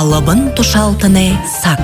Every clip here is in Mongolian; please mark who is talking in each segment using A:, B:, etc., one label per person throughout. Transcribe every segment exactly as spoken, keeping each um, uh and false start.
A: алыбын тушалтыны сак.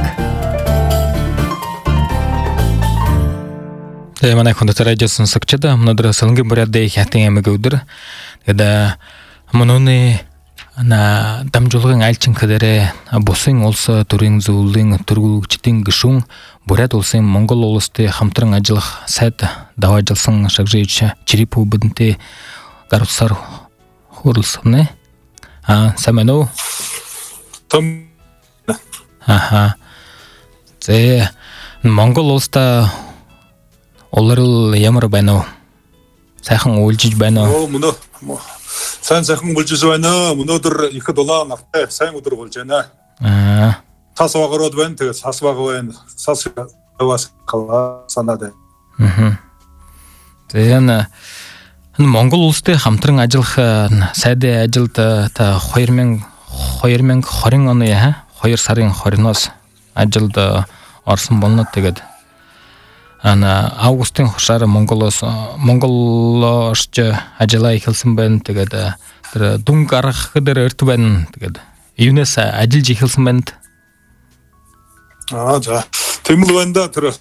B: Mana konda radyosun sakçada mınadra salıngi buraya dey hətən əmi gördür. Gədə mununi na damjolğun alçın kadere bosun olsa turin zulun turgu çitin gışun buraya olsun Mongol oluste hamtırın acılıq sət dava jalsın şaqjayıça çiripu bidinti garusar hurulsın. Ha, sameno.
C: Tam.
B: Aha. Ze Mongol olusta Олар ямар байна уу? Сайхан үйлжиж байна уу?
C: Оо мөнөө. Сайн сайхан үйлжиж байна. Өнөөдөр их долоо нартай сайн өдөр болж байна.
B: Аа.
C: Тас багрууд байна. Тэгээд сас баг байна. Сас бас кала санаад.
B: Аа. Тэгээд Монгол улстай хамтран ажиллах сайдын ажилд та two thousand twenty оны яа two сарын twenty-ноос ажилд орсон болно. Тэгээд ана августын хушаар Монголоос Монголоос ажиллаа эхэлсэн байна. Тэгээд тэр дүн гаргах дээр өрт байна. Тэгээд юунаас ажиллаж эхэлсэн байна.
C: Аа за. Тэмэл байна тэр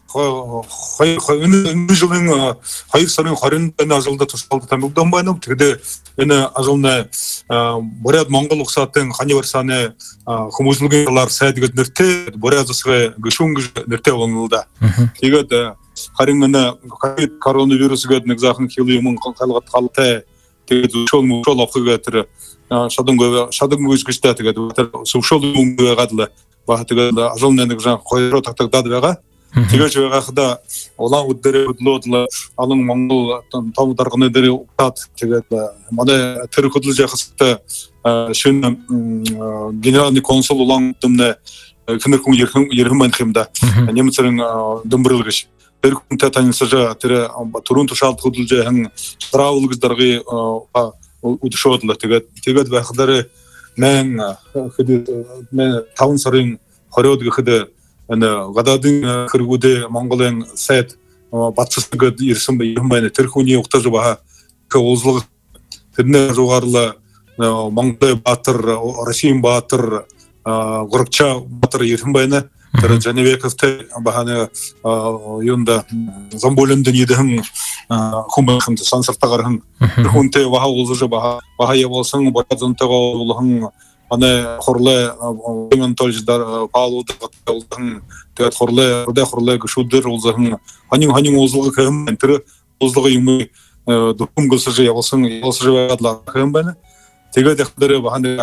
C: энэ жилийн two сарын twenty-нд ажилда тусалд тамигдан байна. Тэгээд энэ ажлын Буряд Монгол ухсатын ханы барсаны хүмүүжлэгийн талаар сайдгад нэртэй Буряд засгийн гүшүүн нэртэй болнолда. Тэгээд харин энэ коронавирус гэдэг нэг заахан хил юм халгат халтай тэгээд зөвшөөрөл мөшөөл авахыг тэр шаданг шаданг үзгэжтэй тэгээд тэр зөвшөөрөл юм байгаад л баг тэгээд ажлын нэг жан хоёроо татагдаад байгаа. Тэгэж байгаахда улаан үдэрээ хөдлөөд л алан Монгол том дарганы дээр утаад тэгээд манай тэр хөдлөж яхастай шинэ генеральный консул улаан үдэмнэ хэнэр хүн ярхан ярхан байх юм да. Нэмцэрэн дөмбөрлөгш тэр хүнтэй танилцаж тэр түрүүн тушаалд хөдөлж хан травлгс даргыг үдшөөдлөө тэгээд тэгээд байхлаарэ мен хэд мен five сарын twenty-од гэхэд энэ гадаадын хэрэгүүдээ Монголын сайд батцсагд ирсэн юм байна. Тэр хүний угтаж баа уулзлага тэрнээ жугаарлаа Монголын баатар, Российн баатар, Горча баатар ирсэн байна. Тэр Жаневековтэй баханы юунда Замболонд нийдэхэн хүмүүхэн сансартагаар хэн хүнтэй баха уулзаж баха баха явуулсан бодонтойгоо уулхан манай хорлоо ментолж дар паалууд уулзсан тэгээд хорлоо өдөө хорлоо гүшүүдэр уулзсан ханин ханин уулзлага хэм тэр уулзлага юм дөхөм гөлсөж явуулсан явуулсаж байгаад хэм байна. Тэгээд ихдэр баханы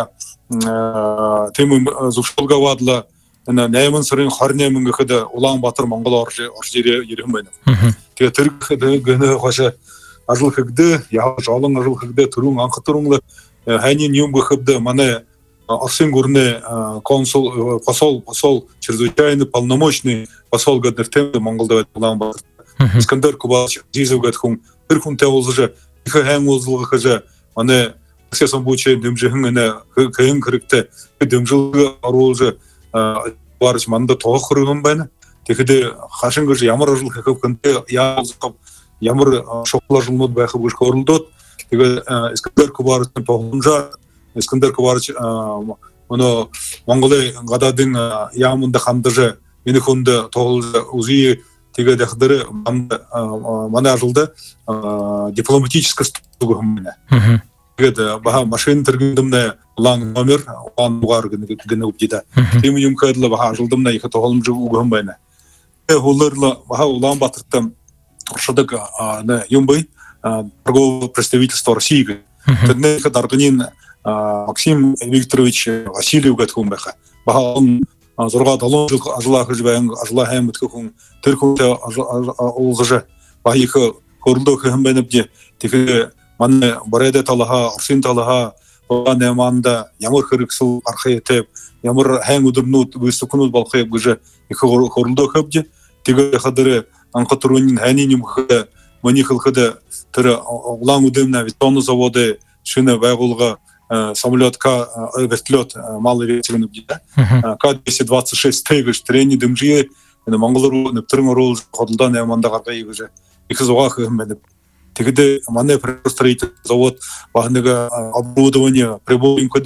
C: тэм зөвшөөргөөд энэ eight сарын twenty-eight гэхэд Улаанбаатар Монгол орж орж ирэх юм байна. Тэгээд тэр гэнэ хашаа ажил хэгдэ явж олон ажил хэгдэ түрүүн анх түрүүн хайны юм гэхэд манай Оросын гүрний консул посол посол чрезвычайный полномочный посол гэдэг Монголд байд Улаанбаатар Искандер Кубач Зизов гэдэг хүн тэр хүнтэй уулзаж их хайн уулзлага гэж манай Сэсэн бүчээ дэмжихэн энэ хэн хэрэгтэй дэмжлэг оруулж барж манда тоох хөргөн байна. Тэгэхэд хашин гэж ямар ажил хийх хүнтэй яаж ямар шоклажлууд байх гэж хөрлөдөөд тэгээд Искандер Кубарч тоомжаа Искандер Кубарч өнөө Монголын гадаадын яамд хамдаж энэ хүнд тоглож үзье тэгээд яхадэр манай ажилда дипломатический стуг юм байна. Тэгээд баха машин тэргэндэмнэ улаан номер улаан дугаар гэнэ үгдээ. Тийм юм хэдл баха ажилдамна их тогломж өгөн байна. Тэгээ хуулерло баха Улаанбаатарт оршдог юм бай торговое представительство России. Тэрнийх дарганы Максим Викторович Васильев гэдэг хүн байха. Баха он six seven жил ажлаа хийж баян ажлаа хаймт хүн тэр хүнтэй уулзаж баха их хөрлөх юм байна бие. Тэгэхээр манай Буряд талаа, Оросын талаа Нэманда ямар хэрэгсэл архаятэ ямар хайн өдөрнүүд бүсгүнүүд болохыг гэж их хөрлөдөө хөвж тэгээ хадэр анх түрүүний хайны нэмэх моних хэлхэд тэр улаан үдэмнэ бетон заводы шинэ байгуулга самолетка вертолет малый ветераны бida К двести двадцать шесть тэгж трени дэмжие Монгол руу нэвтрэн оруулж хөдөлдөө Нэманда гаргая гэж их зугаах юм байна. Тэгэхдээ манай строительный завод багнага оборудование приборов гэдэг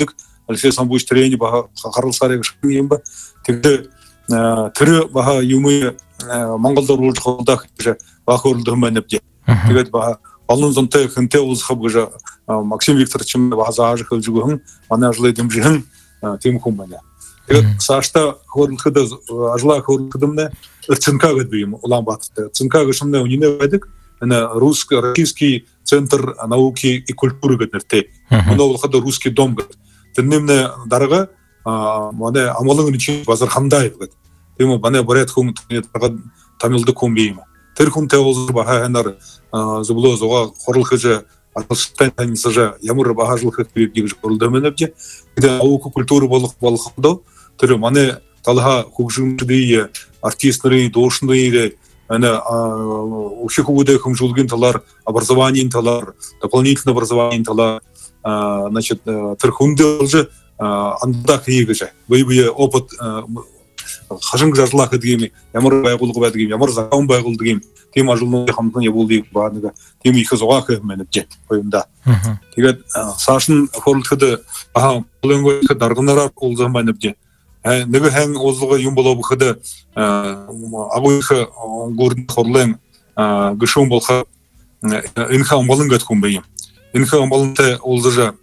C: Алексей Самбуевич трени баха харылсарыг шимба тэгдэ тэр баха юмы Монголдор улж холдах гэж баха өрлөм манавж тэгээд баха олон зонтой хэнтэй улсхав гэж Максим Викторович баха зааж хөлжгөн манай ажлыг дэмжин тийм хүн байна. Тэгээд цаашдаа хөрлөхөд ажлаа хөрлөхөдмнэ цэнка гэдэг юм Улаанбаатарт цэнка гэшмнэ үнэ байдаг ана русско-российский центр науки и культуры гэдэг нэртэй өнөө болоход русский дом гэдэг тэрнэмнэ дарга манай амгалан чинь базар хамдаев гэдэг тийм үү манай барайт хүн дарга тамилдаг хүн бийм тэр хүнтэй уулзах баха ханаар зөвлөө зугаа хорлохож алстан таньсажа ямар бахажлах гэдэг гэж хөрлөмөнөж гэдэг науки культуры болох болохдоо тэр манай талха хөгжмөдийн артист нарын дуушны ана ушихудэ хэмжүүлгийн талаар образованиен талаар дополнительное образование талаар значит тэр хүндээ уже андах хийж бие бие опыт хашинг зарлах гэдэг юм ямар байгуулга байдаг юм ямар закон байгуулдаг юм тийм ажлын хамтны явуулдыг баа нэг тийм их зугаах юм байна гэж хоёрда тэгээд цааш нь хөрлөхөд аа болонгой дарганараа уулзсан байна гэж нэг хэн уулзгаа юм болоо бөхөд агуулх гүрэн хорлын гүшүүн болох энэ хэн болон гэдэг хүн байм энэ хэн болонтой уулзаж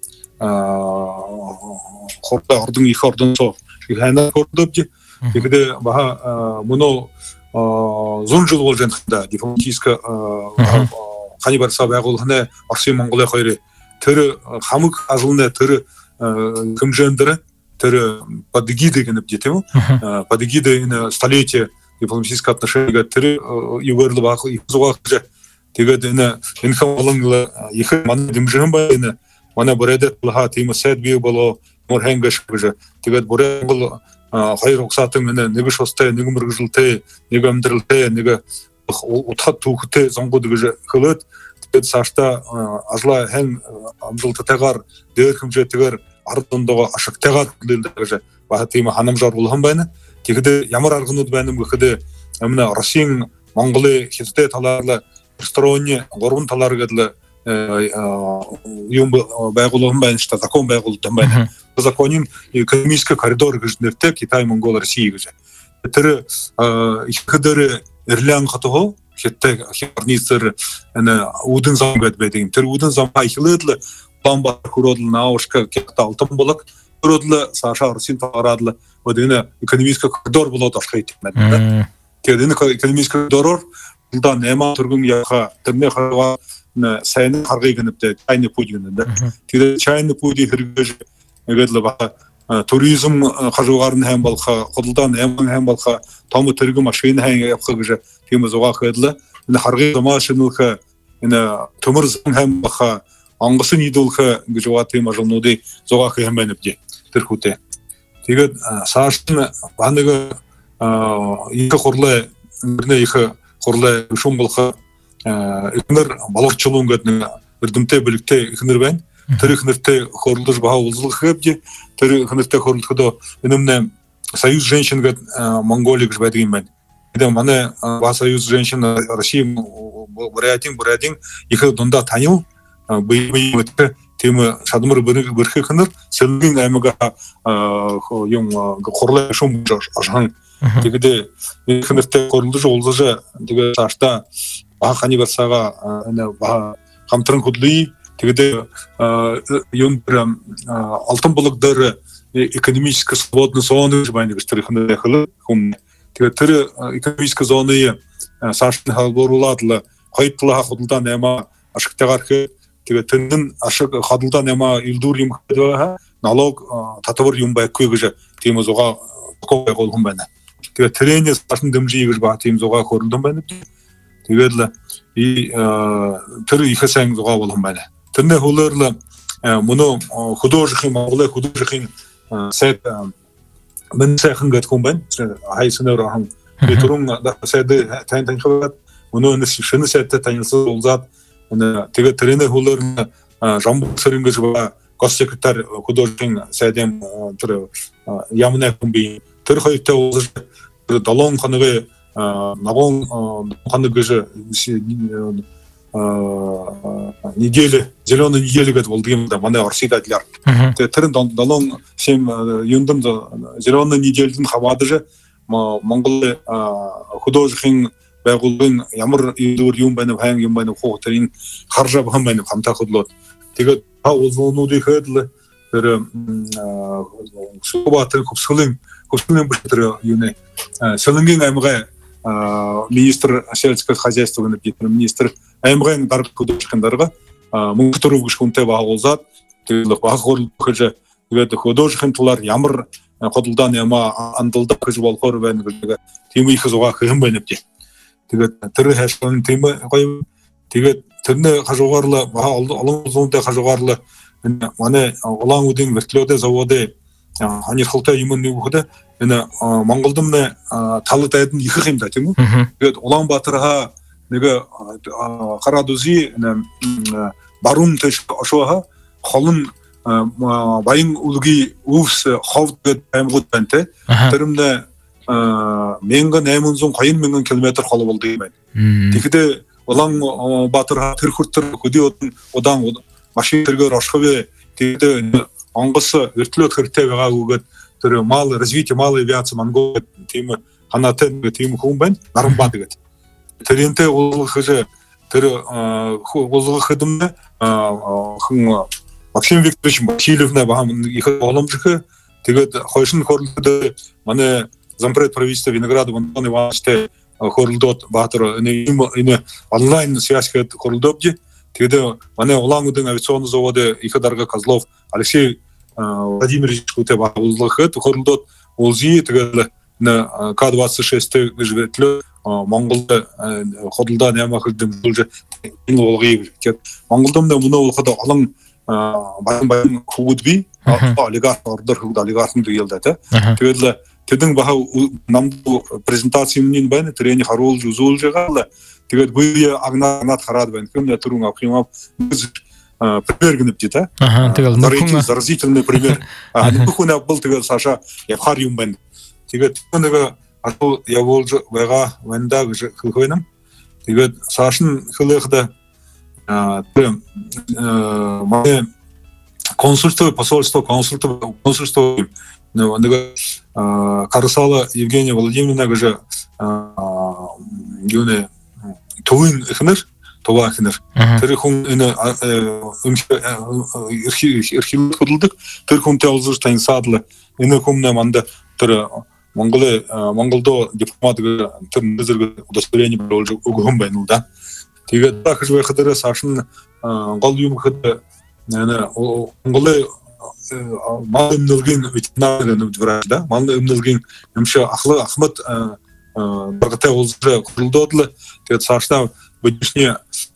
C: хортой ордон их ордонсоо ханаа хордож тэгээд баха мөнөө зүүн жил болж байгаа дипломатическая ханибарса байгууллагын Оросын Монголын хоёр тэр хамаг ажлын тэр хэмжээндэр тэр под эгидой гэдэг тийм үү под эгидой энэ столетие дипломатических отношений тэр юуэрлэ баах их зугаах тэгээд энэ энэ болон их манай дэмжин байна манай бүрээд лха тийм сайд бий болоо мөр хангаш гэж тэгээд бүрээд хоёр угсаатын нэг шустай нэг мөргөжлөлтэй нэг амьдралтай нэг утхад түүхтэй зонгод гэж хөлөөд тэгээд цаашдаа ажлаа хэн амжилттайгаар дээр хэмжээтэйгээр ард дондоо ашигтайгаар хүлээлдэг гэж баа тийм ханамжаар болгон байна. Тэгэхдээ ямар арганууд байна вэ гэхэд өмнө Оросын Монголын хятадтай талаар ресторанны гурван талаар гэдэл юм байгууллагын байна шүү дээ. Закон байгууллагын байна. Законын экономический коридор гэж нэртэй Китай, Монгол, Россия гэж. Тэр их хэдэр Ирлан хатуу хятад хярнисэр энэ үүдэн зам гэдэг байдаг. Тэр үүдэн зам ихлээд л бомба хөрөөл наушка гэдэг алтан болог хөрөөл саашаа Оросын тараад л энэ экономический коридор болоод болох юм байна. Тэгээд энэ экономический коридороор да нема төргөн яха тэрний хаваа сайн харгыг нэвдэ чайны путь гэнэ. Тэгээд чайны пути хэрэгж ингээд л ба туризм хажуугаар нь хайм болох худалдаа нэмэн хайм болох том тэрэг машин хайм явах гэж тийм зугаах байдлаа энэ харгын замааш нүх энэ төмөр зам хайм баха онгосын нийдүүлэх гэж байгаа тийм ажлуудыг зугаах юм байна гэж тэр хүүтэй тэгээд цааш нь ба нэг их хурлаа нэрнээ их хурлаа шум болох эхнэр боловчлуун гэдэг нэг эрдэмтэй бэлэгтэй эхнэр байна. Тэр их нэртэй хөрлөж баа уулзлах гэвч тэр их нэртэй хөрлөхөд энэмнэ союз женщин гэдэг Монголия гэж байдаг юм байна. Тэгээд манай ба союз женщин Россия Бурятин Бурятин их дундаа танил бие биетэй тийм шадмар бэрхэх нэр сэлгийн аймаг юм хурлаа шум ашхан тэгээд их нэртэй хөрлөж уулзаж тэгээд цаашдаа ба ханибарсага энэ ба хамтран хөдлөе. Тэгээд юм алтан болог дээр экономическая свободная зона гэж байна гэж тэр их хүн. Тэгээд тэр экономическая зоны саашны халбууруулаад л хоёр талаа худалдаа наймаа ашигтайгаар хэ тэгээд тэнд ашиг худалдаа наймаа илдүүр юм гэдэг налог татвар юм байхгүй гэж тийм зугаа байгуул хүн байна. Тэгээд тренээс тасн дэмжиж гэж ба тийм зугаа хөрөлдөн байна. Тэгээд л тэр их сайн зугаа болгон байна. Тэрнээ хөлөөр мөнөө художникын Монголын художникын сайд мэн сайхан гэдэг хүн байна. Хайснаар хан түрүүн сайд тань тань хаваад мөнөө нэг шинэ сайдтай танилцуулж уулзаад тэгээд тэрнээ хөлөөр Жамбуцэр ингэж ба гос секретарь художникын сайдын тэр ямнаа хүн би тэр хоёртой уулзаж долоон хоногийн нагон хоног гэж неделя, зеленая неделя говорит, волдыгим да, мане арсидадилар. Терен далон сем юндым зеленая неделядан хабады же, Монгол художникин байгуулгын ямар илүүр юм байна вэ, ханг юм байна вэ, хөөтерийн харжаа бахан байна хамтаа хөдлөөд. Тэгээд та улсуудыг хөдөл тэр субатер хөвсгөлийн хөвсгөлийн бүхтэр юунэ Солонгийн аймгийн министр сельского хозяйства министр аймгийн дарга художникын дарга мөнгө төрөв гэж хүнтэй байгуулзаад тэгээд баг хөрлөж тэгээд художникын талаар ямар хөдөлдаан яма андалдах гэж болохоор байна гэдэг тийм их зугаа хэм байна гэдэг. Тэгээд тэр хайшгүй тийм гоё тэгээд тэрний хажуугаарлаа олон улсуудын хажуугаарлаа манай улаан үдийн вертолётын заводын ханирхалтай юм нэг хөдөө энэ Монголдом талд айд нь их юм да тийм үү. Тэгээд Улаанбаатараа нэг гараад үзье баруун төш ошооха холон баян үлгийн өвс ховд гэдэг аймагуд байна те. Тэрмнэ мянга найман зуун хоёр мянган километр хол болдог юм байна. Тэгэхдээ Улаанбаатар тэр хүртэр хөдөө удаан машин тэргээр оршихвэ тэгээд Онгос вертолет хэрэгтэй байгаагүйгээд тэр мал развитие малой авиации Монгол тийм ханаатай тийм хүн байна. Наранбаа гэдэг. Тэрнтэй уулзах тэр уулзах хэдэмнэ хүн Максим Викторович Максиловна бахан их боломжтой. Тэгээд хойшин хөрлөд манай зампред правительства Виноградов Антон Ивановичтэй хөрлөдод баатар энэ онлайн связь гээд хөрлөдөө. Тэгээд манай Улаан-Удын авиационный заводы их дарга Козлов Алексей Владимирович хүнтэй байгууллагад хөрлөдод улзи тэгээд на К двадцать шесть вертолет Монголд хөдөлдаан ямар хөдөлж энэ болгыг тэгээд Монголд мөн болоход олон баян баян хүүд би олигарх ордор хүүд олигархын дэгэлдэ тэ тэгээд тэдэн баха намд презентацийн байна тэрний харуулж үзүүлж байгаа тэгээд буй агнаад хараад байна юм түрүүн авах юм пример гэнэвч та тэгэл нөхөн заразительный пример нөхөн бол тэгэл саша явхаар юм байна тэгээд нэг атуу явуулж байгаа ванда гэж хэлхвэнам тэгээд саашин хэлэхдээ тэм манай консульство посольство консульство консульство нэг Карасала Евгения Владимировна гэж юуне төвийн эхнэр туваа эхнэр тэр хүн энэ эрхийг хөдөлдөг тэр хүнтэй уулзаж таньсаадл энэ хүн манд тэр Монгол Монголдо дипломат тэр зэрэг удостоверение болж өгөх юм байна уу да. Тэгээд дахиж байх дээр сашин гол юм хэд Монголын мал өмнөлгийн ветеринар нэмдвэр да мал өмнөлгийн юмшаа ахлах Ахмад багтай уулзаж хөрлөдөл тэгээд цаашдаа бидний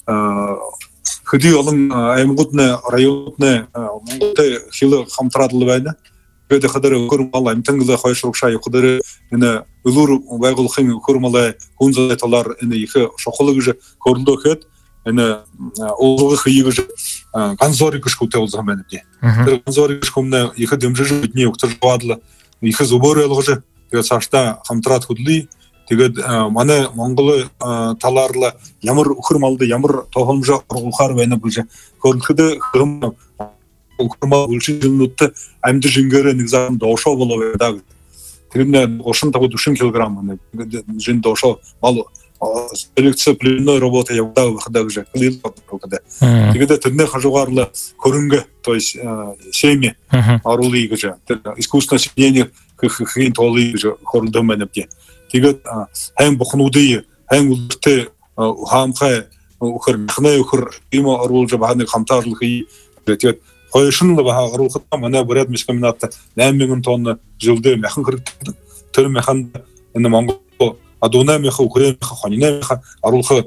C: хөдий олон аймагуудны районны Монголтой хил хамтраадл байна. Тэгээд хадэр хөрмал амтанглаа хойшрогшаа явахдар энэ өлөр байгуулахын хөрмал хүн зүйн талаар энэ их шохолог гэж хөрлөөхэд энэ уулзах хийж ганзорыг шүүтэй уулзах байна дээ. Тэр ганзорыг хүмүүн их дэмжиж бидний өгтөр баадал их зөвөр ойлгож тэгээд цаашдаа хамтраад хөдлөе. Тэгээд манай Монгол талаар ямар өхөр малд ямар тоохомжоо оруулахаар байна гэж хөрлөхөд хөм хөрмал үлшилнүүд амьд шингээрээ нэг зам доошоо болоо байдаг. Тэрнээ тридцать пять килограмм нэг жин доошоо мал селекция пленной работы явдаг байхдаа гэж хэлдэг. Тэгээд тэрнээ хажуугаар хөрөнгө то есть семьи оруулъя гэж тэр искусственное семьение хийн тоолыг гэж хөрлөдөг байна гэдэг. Тэгээд хайн бухнуудын хайн үлдтэй хаамхай өхөр махны өхөр ийм оруулж бааныг хамтаарлах хий. Тэгээд хойшин баха оруулахад манай буряд мискомбинат восемь мянган тонн жилдээ махан хэрэгтэй. Тэр махан энэ Монгол адуунаа махан Украин махан хоньны махан оруулах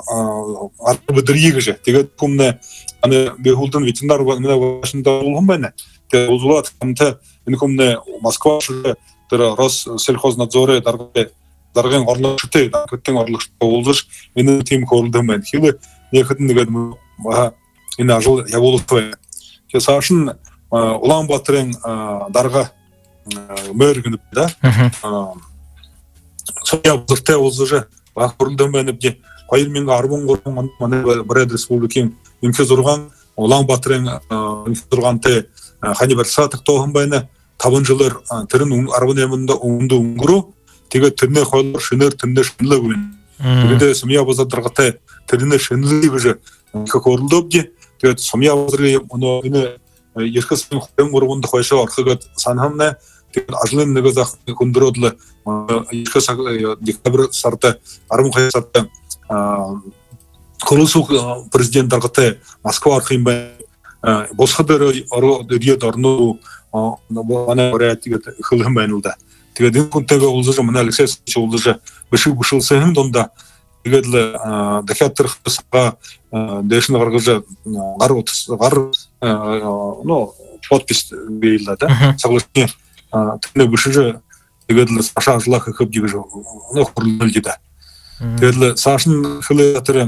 C: арбадрий гэж. Тэгээд хүмүүн аны бэхулдан ветеринар манай Вашингтон улам байна. Тэгээд уулзаад хамтаа энэ хүмүүн Москва тэр Россельхознадзоры дарга даргын орлогчтой гэдэг орлогчтой уулзаж энэ тим хөрлөдөм байна. Хэвээ яхад нэгэд энэ ажил явуулах байна. Тэгээд саашин Улаанбаатарын дарга мэр гэнэ да. Аа. Соёлтой уулзаж баг хөрлөдөм байна гэдэг. Хайр мен арбон горон мане Бурят Республикин имке зурган Улан Батырын имке зурганты хани бір сатық тоғын байны табын жылыр тірін арбон емінде оңды оңғыру теге тіріне қойлар шыныр тіріне шынлы көйін. Теге Сумия базардырғытай тіріне шынлы бөжі екі көрілді өбде. Теге Сумия базардырғы оны еркі сүйін қойын ғұрғынды қойшы арқыға санхамна теге ажылын неге зақын көндіродылы еркі декабр сарты арбон қайы сарты құрылсу президент арғытай Москва арқын бай босқадыры үрие дарну ана Бурят қылғын байнылды. Теге ден күнтегі олжы мұна Алексей Алексеевич олжы бішік-бішіл сәйім донда тегеділі дәкеттір қысыға дэшін ғарғыжы ғар подпись бейлді да соглашение тігіне бішіжі тегеділі Саша ажылақ қып дегіжі құрылыл деді. Тегеділі Сашын қылы атыры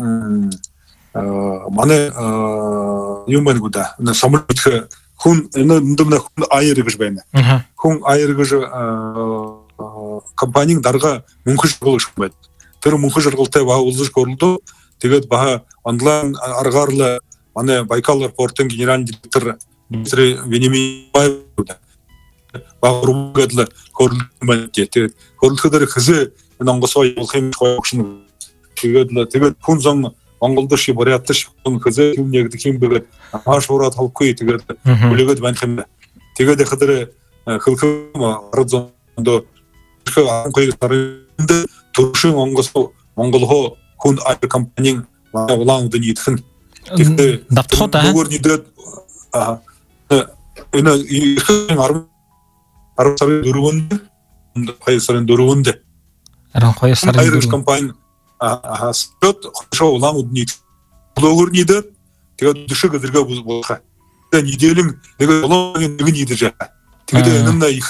C: маны юмбайны күді самырбіткі Хүн эндемне хүн айрыгыш байна. Хүн айрыгыш компанияның дарға мөнхүш болыш байна. Тэр мөнхүш жыргылтай баа улдыш көрүлдү. Тэгээд баа онлайн аргарлы аны Байкал аэропортын генеральный директор Дмитрий Венемиев баа рубгадлы көрүлдү байна. Тэгээд көрүлдүр кызы онгосой болхим койшун. Тэгээд тэгээд хүн зон Монголдо ши Бурятты шун кызы күннегди ким бөгөт маш урат халкы тэгээд бүлөгөт банхым тэгээд хадыр хылкым арзондо кой сарында туршын онгосо монголго хүн ай компанияның улаңды нитхэн тэгээд
B: давтхота
C: бүгөрнидэ а эна ихэн арм арсары дөрвөндө хайсарын дөрвөндө
B: аран хайсарын
C: дөрвөндө компания а спот шоу улам уднит блогерниде тэгээд düşük эдерге болха неделин неге улам нэг ниде жа тэгээд энэна их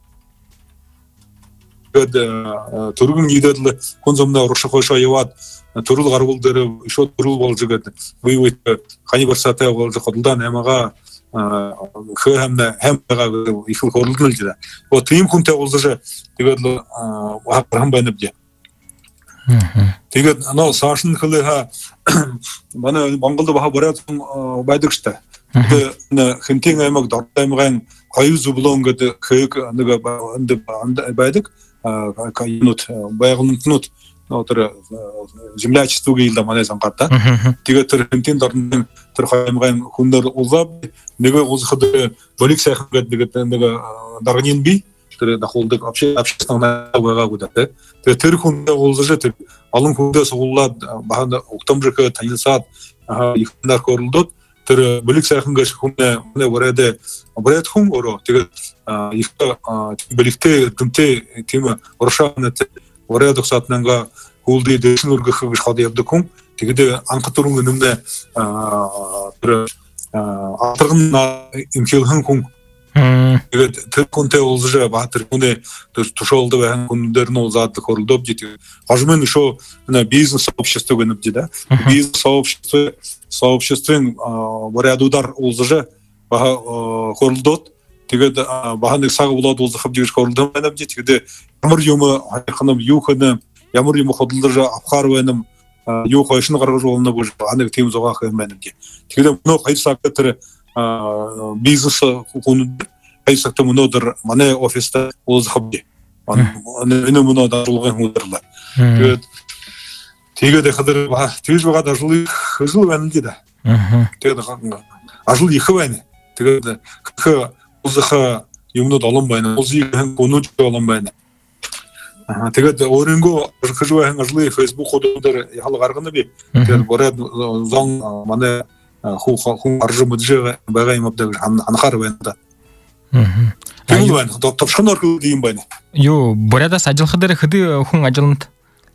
C: тэгээд тургун ниделе конзомна уршы койшо яват турул гарбулдары ишо турул болжу гэдэг буйвыт хани барсата болжу кодулдан эмага хэмна хэмга их көрүлдүл жа о тим күнтэ болжу тэгээд хам байныбде. Тэгээд анау Сашын қылыға бана Монголда баха Бурят байдықшты. Тэгээд хинтен аймақ дартаймаған қайыз зублон гэді қайық байдық. Кайынут, байғынут, землячество гейлда мана замқатта. Тэгээд тэр хинтен дартаймаған тэр қаймаған хүндар ұлғап, неге ұзықыды бөлік сайқын гэді неге дарғанен бей. Дахолдык общественного гуда. Тэр хүндэ олжы тэр алын хүндэ суулаад баханда октомбрка танилсаад ихнар көрүлдөд тэр бөлик сайхан гаш хүнэ Бурят Бурят хүн өрөө тэгээд их бөликтэй гэмтэй тийм уршаанат Бурят сатнанга хүлдэ дэшин үргэх гэж хад явдаг хүн тэгээд анх турун нэмнэ тэр атаргын имхэлхэн хүн тэгээд тэр хүнтэй олжы баатар хүнэ тушолды байна хүндэрн улзаад хөрлөдөв жит хажмын шо бизнес сообщество гэнэв да бизнес сообщество сообществын Бурятудар улзы баха хөрлөдөд тэгээд баханы саг болоод улзахып жигш хөрлөдөв байна жит тэгээд ямар юм хайханам юу хэнэ ямар юм хөдлөр авхар байна юу хойшин гаргаж болно гэж аныг тийм зугаах юм байна гэ тэгээд нөө хайсаг тэр бизнес хүн хайсагт мөнөдөр манай офиста улзахбди энэ мөнөдөр улгын хүдэрлээ тэгээд тэгээд хадэр тэгж байгаа ажил ажил байна л да тэгээд ажил их байна тэгээд улзах юмнууд олон байна улзыг гүнүүж олон байна тэгээд өөрөнгөө хажуухан ажлын фэйсбүүкуудаар яхал гаргана би тэгээд Бурят зон манай хуу хүн арж мөдөж байгаа юм авдаг анхаар байна да. Мм. Тийм байна. Товшхоноор юм байна.
B: Юу, Бурятаас ажиллах дээр хэдий хүн ажиллана?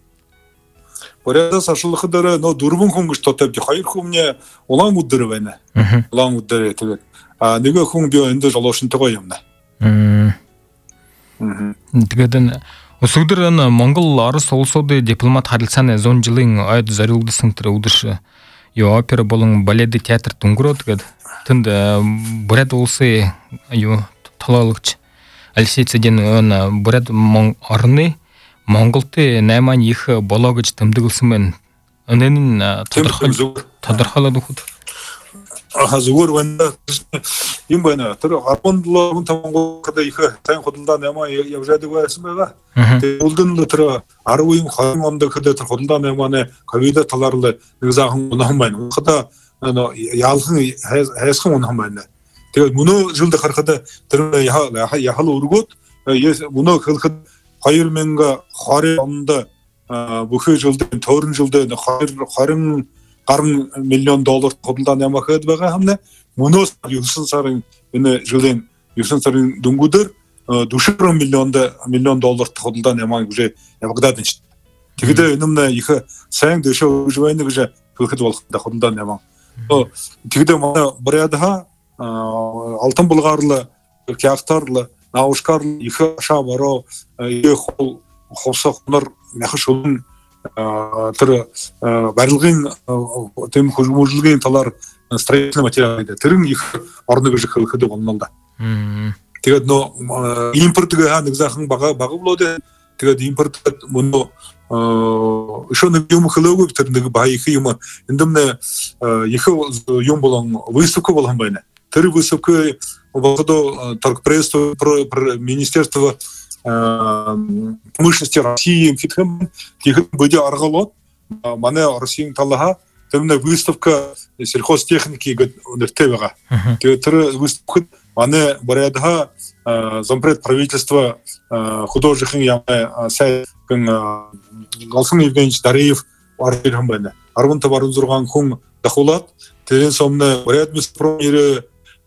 C: Бурятаас ажиллах дээр нөө дөрвөн хүн гэж тотовж хоёр хүн улаан өдөр байна. Улаан өдөр тэгээд а нэг хүн би энд жолоочнтойгоо юмна.
B: Мм. Мм. Тэгээд энэ өсөгдөр энэ Монгол Орос улсуудын дипломат харилцааны зүүн жилийн ойд зориулсан тэр өдөрш юу опера болон балет театрт өнгөрөөд тэгээд тэнд Бурят улсын юу толгойлогч Алексей Цэдин өн Бурят орны Монголд найман их болоо гэж тэмдэглэсэн байна. Өнөө нь тодорхойлоод өгөх.
C: Аа зүгээр байна. Юм байна. Тэр арван долоо таван гоо их тань худалдаа наймаа явж байдаг байсан байгаа. Тэгээд үлдэн л тэр арван хоёр онд гэхэд тэр худалдаа наймааны ковид талаар л нэг заахан унах байна. Хада яалхан хайсхан унах байна. Тэгээд мөнөө жилд харахад тэр яхал өргөөд мөнөө хэлэхэд хоёр мянга двадцать онд бүхий жилд тойрон жилд двадцать гаруй миллион доллар худалдаа наймаа хэд байгаа хамна мөнөөс девятнадцать сарын энэ жилийн девятнадцать сарын дөнгөдөр четыре миллион миллион доллар худалдаа наймаа гэж явагдаад байна шүү дээ. Тэгэхдээ энэ их сайн дэшөө гэж байна гэж хэлэхэд болох худалдаа наймаа. Тэгэхдээ манай брядаха алтан булгаарлы кяхтарлы наушкарлы их шаа бороо их ховсохнор мяхаш өвн тэр барилгын тэм хөрвүүлгийн талаар строительный материал гэдэг. Тэр нь их орно гэж хэлэхэд болно л да. Тэгээд нөө импорт гээ нэг захан бага багуулаад тэгээд импорт мөн шөнө юм хэлээгөө тэр нэг баа их юм эндэмнэ их юм болон выставка болгон байна. Тэр выставка болоод торгпресс про министерство промышленности России фитхэм их будет аргалот манай Российн талаа тэрнэ выставка сельхозтехники нэртэй байгаа. Тэгээд тэр выставкад манай брядаха зампред правительства художественный ямаа сай Галсан Евгеньевич Дареев орхон байна. арван таван арван зургаан хүн дахуулаад тэрэн сомны бряд миспром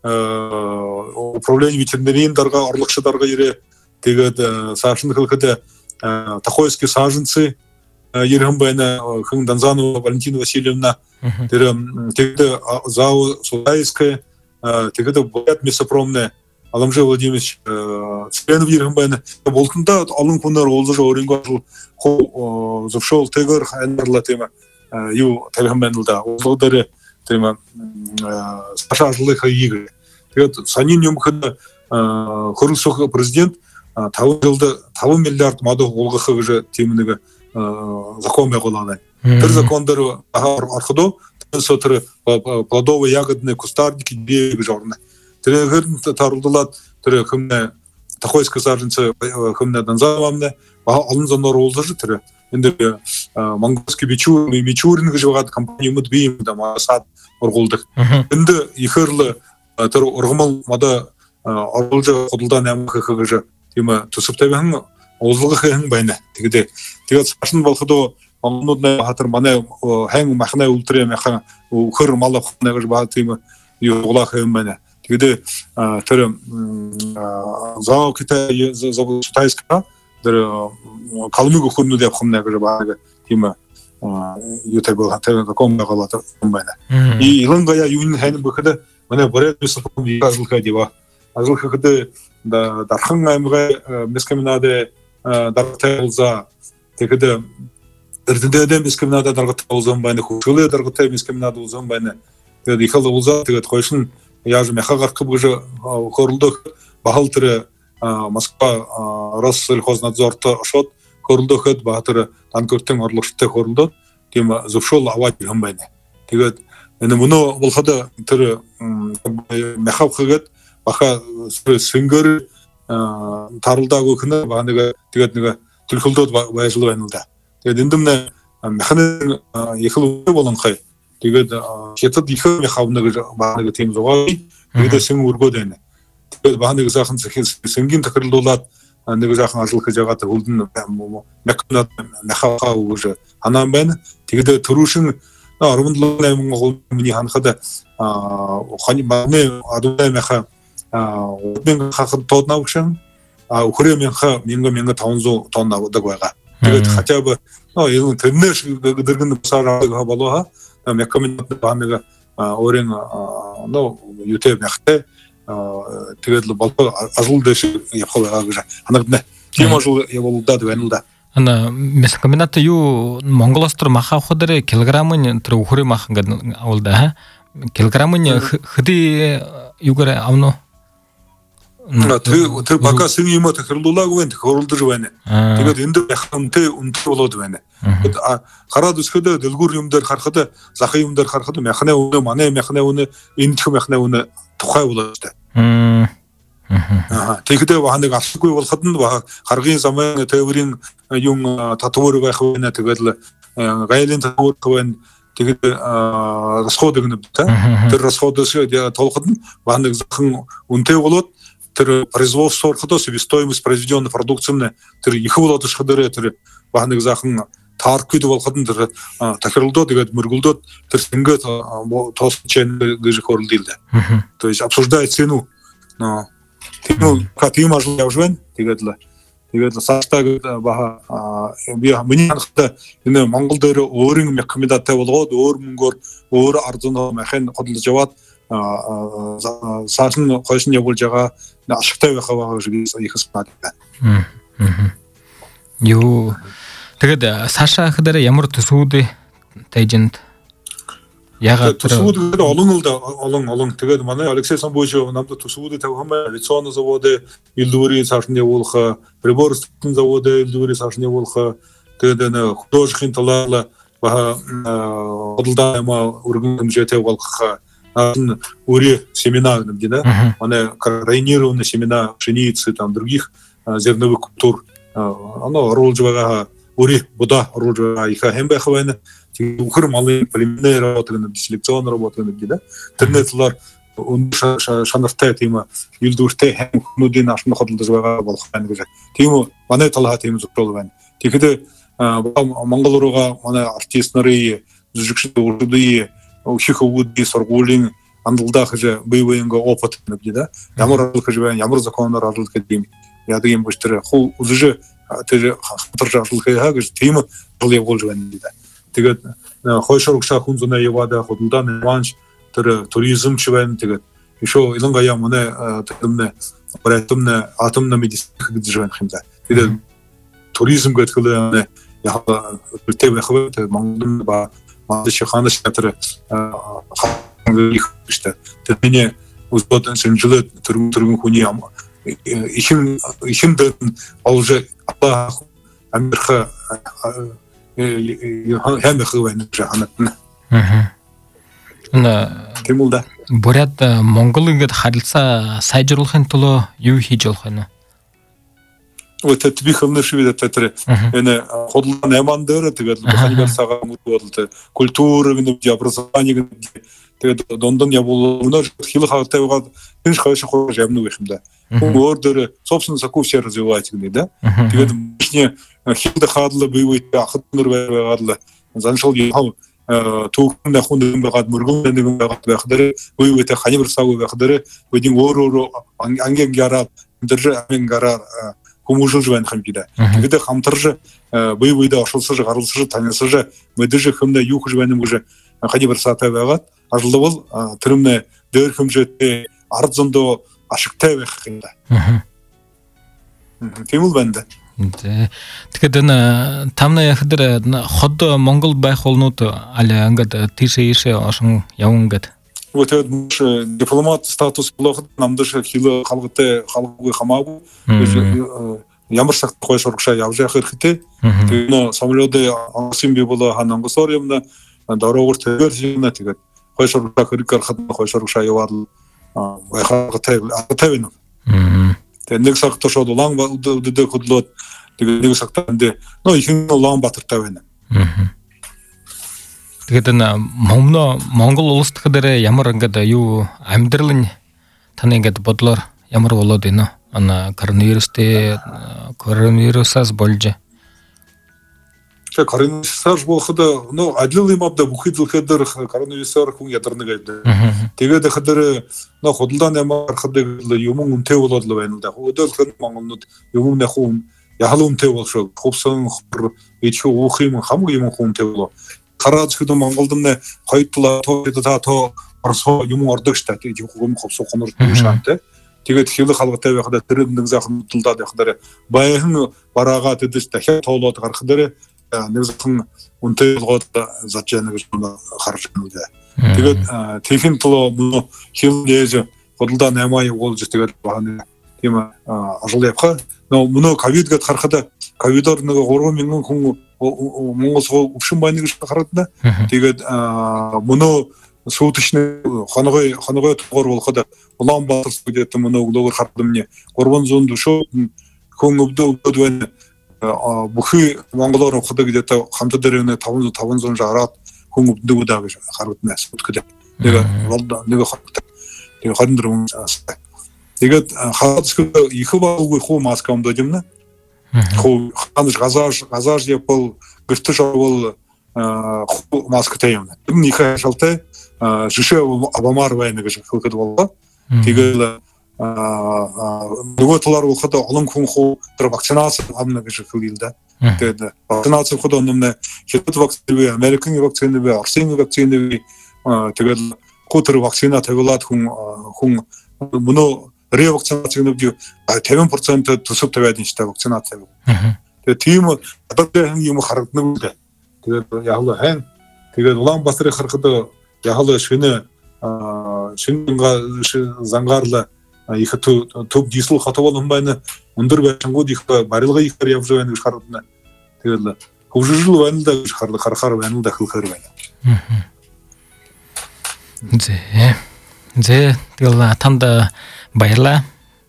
C: управление ветеринарийн дарга орлогч дарга ирээ тэгээд саашин хэлэхэд тахойские саженцы ирхэн байна. Хэн Данзанова Валентина Васильевна тэр тэгээд зау Судайская тэгээд бряд мисопромны Аламжи Владимирович Цвенов ирхэн байна. Болтондоо олон хүнээр уулзаж өөрөнгөө хоо зөвшөөл тэгэр ханарлаа тийм юу тэрхэн байна л да. Уулзуудаар тийм спашааллах хийгээ. Тэгээд санийн юм хэд хөрөлсөх президент таван жилд таван миллиард модо уулгах гэж тийм нэг закон байгуулсан. Тэр закон дээр ороход тэр плодовые ягодные кустарники гэж орно. Тэр таруулаад тэр хэмнэ тахойская саженцы хэмнэ Данзановна олон зоноор уулзаж тэр энд монгольский бичур мичурин гэж байгаа компани юмд би юм да масаад ургуулдаг. Энд ихэрл тэр ургамал мада оруулж худалдаа наймах гэж тийм төсөвтэй байна. Уулзах юм байна. Тэгээд тэгээд цаашнд болоход монголууд хатар манай хайн махны үлдрээ махан хөр мал авахна гэж баа тийм юу улаах юм байна. Тэгээд тэр заа китай зогтайска тэр калмиг өхөрнүүд явах юм гэж баа тийм юу тэр хатар комбагалат юм байна. И илангая юун хайн бөхөд манай бред мисопом виазлха дива азлххэд дархан аймагай мискаминадэ даргатай улза тэгэхэд эрдэнэдэ мискаминадэ даргатай улзан байна хөлөө даргатай мискаминадэ улзан байна тэгээд их л улза тэгээд хойшин яаж мяхагарх гэж хөрлдөх бахалтэр Москва Россельхознадзорт шууд хөрлдөхөд баатар танкертын орлогчтой хөрлөд тийм зөвшөөл аваад юм байна. Тэгээд энэ мөнөө болоход тэр мяхавхгээд баха сэнгэр таралдаагүй хнэ ба нэг тэгээд нэг төлхөлдөөд байжл байна л да. Тэгээд эндэмнэ механик их л болон хай. Тэгээд хятад их мяхавна гэж ба нэг тийм зугаа тэгээд сэн өргөөд байна. Тэгээд ба нэг заахан сэнгийн тохирлуулаад нэг заахан ажил хийж байгаа хөлдөн механик мяхавхаа гэж ханаан байна. Тэгээд төрүүшин арван долоо миний ханахад хани маны адуунай мяха мен хахад тооднавшин а өхрөө мянха мянга мянга таван зуун тонн авдаг байгаа. Тэгээд хотя бы ну энэ тэрнэш дэргэн сараа болоо ха мекаминт баамга орын ну ютэ мяхтай тэгээд л болоо азул дэш явах байгаа гэж ханагдана. Тийм ажил явуулдаад байна л да.
B: Ана мескаминат юу Монголоос тэр мах авах дээр килограммын тэр өхрөө мах ингээд авалда ха килограммын хэдий юугаар авно
C: тэр тэр бака сын юм тохирлуулаагүй байна тохирлуулж байна. Тэгээд энд унтээ унтээ болоод байна. Хараад өсгөдөө дэлгүүр юм дээр харахад захын юм дээр харахад мяхны үнэ манай мяхны үнэ энэ их мяхны үнэ тухай болоод байна. Аа тэгэхдээ бааныг алсгүй болоход нь харгын замын тээврийн юм татвар байх байна. Тэгээд гайлын татвар байна. Тэгээд расходы гэнэ тэр расходоос толгод нь бааныг захын үнэтэй болоод тэр производство ороход себестоимость произведенной продукции тэр их болоод шахадэр тэр бааныг захын тааркуд болоход нь тэр тохирлдоо тэгээд мөргөлдөөд тэр ингээд тоосч гэж хөрлөдөл. То есть обсуждает цену. Но тийм как тийм ажил явж байна. Тэгээд л тэгээд саастаг баха би миний ханахта энэ Монгол дээр өөрийн мекмедатай болгоод өөр мөнгөөр өөр ардын махын хөдөлж яваад саасан хойшин явуулж байгаа ашигтай байх байгаа гэж их санаад байна.
B: Юу тэгээд Саша хадаар ямар төсвүүд тайжинд ягаад
C: төсвүүд олон л олон олон тэгээд манай Алексей Самбойшов намд төсвүүд тавих юм авиационный завод илүүрийн цаашны явуулах приборстын завод илүүрийн цаашны явуулах тэгээд энэ художественный талаар хөдөлгөөн өргөн хэмжээтэй болгох ан ури семена где манай карайнированные семена пшеницы там других зерновых культур оно оруулж байгаа ури буда оруулж байгаа их хэм байх байна. Ухэр малын полимерной работы гэдэг селекционной работы гэдэг. Тэрний талаар шанартай тийм үйлдвэртэй хэм хүмүүдийн ашны хөдөлж байгаа болох байна гэж. Тийм манай талаа тийм зөвлөл байна. Тэгэхээр Монгол руугаа манай артист нарын жүжигчид үрдий их өвгүүдийн сургуулийн андалдах бие биенгээ опыт гэдэг. Ямар арга гэж байна, ямар законоор арга гэдэг юм. Яадаг юм биш тэр хуу үзэж тэр хатарж арга гэж тийм жол явуулж байна гэдэг. Тэгээд хойшрогшаа хүн зүүнээ яваад худалдан манж тэр туризм ч байна. Тэгээд ишөө илангая манай тэрнэ барайтмны атомны медицина гэж байна юм да. Тэгээд туризм гэдэг нь яг бүтэв байх вэ? Монгол ба Мандаш ханаш тэр их штэ. Тэний үзбодон шинжилгээ төрөм төргөн хүний ихэн ихэн дэд олж ата Америк хэмэх байна жаанат.
B: Аа. Нэ
C: Тэмүүлдэ.
B: Бурят Монгол ингээд харилцаа сайжруулахын тулд юу хийж болох вэ?
C: Вот это би хэмнэш вида тэр энэ хөдөлгөөн яман дээр тэгээд механикаар сагаа мөр болтой культур гэдэг образование гэдэг тэгээд дондон явуул өнөр хил хаатай байгаа энэ хойш хойш явна гэх юм да. Өөр дээр собственно закусия развивать гэдэг да. Тэгээд бидний хилд хаалла бие биетэй ахад нөр байгаад л заншил яв түүхэн хүн байгаад мөргөн нэг байгаад байх дээр бие биетэй ханибар саагүй байх дээр бидний өөр өөр ангийн гараа дээр ангийн гараа хүмүүжүүлж байна юм гэдэг. Тэгээд хамтарж бие биедээ оршуулсаж гаргалсаж танилцаж мэдээж хүмүүнээ юу хийж байна гэж ханибар саатай байгаад ажлавал тэрмнээ дээр хэмжээтэй ард зөндөө ашигтай байх юм да. Тийм л байна.
B: Тэгэхээр энэ тамна яг дээр хот Монгол байх болнууд аля ингээд тийшээ ийшээ ошин явна гэдэг.
C: Вот это дипломат статус плохо намдаш хило халгатай халгыг хамаагүй ямар сахт хой сургашаа явж явах хэрэгтэй. Тэгээд самолёоды ансын би болоо ханангосоор юмна дөрөвөр тэгэр юмна тэгээд хой сургашаа хэрэг гарахад хой сургашаа яваад байхаатай атай байна. Тэгээд нэг сахт шууд улаан өдөдөө хөдлөөд тэгээд нэг сахтанд нөө ихэн улаан батартай байна.
B: Тэгээд энэ момно Монгол улс дахь ямар ингээд юу амьдрал нь таны ингээд бодлоор ямар болоод байна? Ана коронавирустэй коронавирусаас болж.
C: Тэг коронавирусаар болоход нөө ажил юм авда бүхий зүйлхээр коронавирусаар хүн ядарна гэдэг. Тэгээд хадэр нөө худалдан ямар харахад юм үнэтэй болоод л байна л да. Өдөөлхөн монголнууд юм нэх хүн яхал үнэтэй болшоо. Хувсан ичхүү ух юм хамгийн юм хүнтэй болоо. Хараад хэд Монголд хоёулаа та то орсоо юм ордог штэ тийм юм ховсоо хонор шаантай. Тэгээд хилэг халгатай байхад тэр нэг заахан хөдөлдөөд байхад баян бараагаа тэдэс дахиад тоолоод гарах дээр нэг заахан үнтэй болгоод заж яана гэж харж байна үү. Тэгээд тэхэн толоо хил нээж хөдөлдөө наймаа явуулж тэгээд бааны тема ажыл япқа. Но мұны ковидға қарқыда ковидор нэг гурван мянган хүн Монгол суу өвшин байныг шахардна. Тэгээд мұны суудышны хоногой хоногой тугар болгоход Улаанбаатар гэдэг мұны өглөөр хардымны гурван зуун дөшөө хүн өвдөө өвдөд байна. Бүхий монголоор ухдаг гэдэг хамт дээрээ таван зуун жараад хүн өвдөг удаа гэж хардна сүтгэдэг. Тэгээ болд нэг хатдаг. Тэгээ харин дөрөв астай. Тэгээд хаацгүй их баагүй хуу маска өмдөж юмна. Хуу ханаж газаж газаж япол гэртэж бол хуу маска таямна. Энэ их шалтай жишээ абамар байна гэж хэлэхэд боллоо. Тэгээд нөгөө талаар болоход олон хүн хуу тэр вакцинац авна гэж хэлээ. Тэгээд вакцинац хот онномны хятад вакцины, Америкийн вакцины, Оросын вакцины тэгээд хуу тэр вакцина тавилаад хүн хүн мөнөө ревакцинацийг нэг тавин процент төсөв тавиад энэ ч вакцинацаа. Тэгээд тийм одоо юм харагдана үү. Тэгээд яг л хайн тэгээд Улаанбаатарын харахад яг л шинэ шинэ зангаарлаа их төв дизель хатвал юм байна. Өндөр байшингууд их барилга их явж байна гэж харагдана. Тэгээд хөвжил байна л да гэж харахаар байна л да хэлэхээр байна.
B: Зэ. Зэ тэгэл танд баярлаа.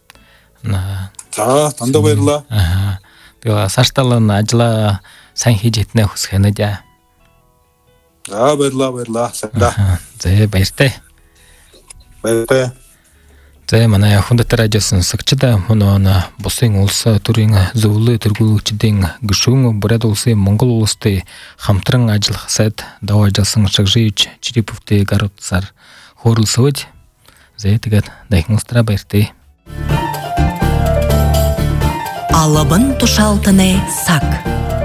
C: За, танд баярлаа.
B: Аа. Тэгээ сарталан ажлаа сайн хийж иднэ хүсэх нь дээ.
C: За, баярлаа, баярлаа. Сайдаа.
B: Зэ баяртай.
C: Баяртай.
B: Зэ манай хүндэт радио сонсогчдод мөн бусын улс төрийн зөвлөлөө тэргүүлэгчдийн гишүүн Бурят улсын Монгол улстай хамтран ажиллах сайд даваа ажилласан Шагжиж Чирипөвтэй гаруцаар хөөрөлсөж зэ тэгээд дахин устра баяртай.
A: Алабын тушаалтыны сак.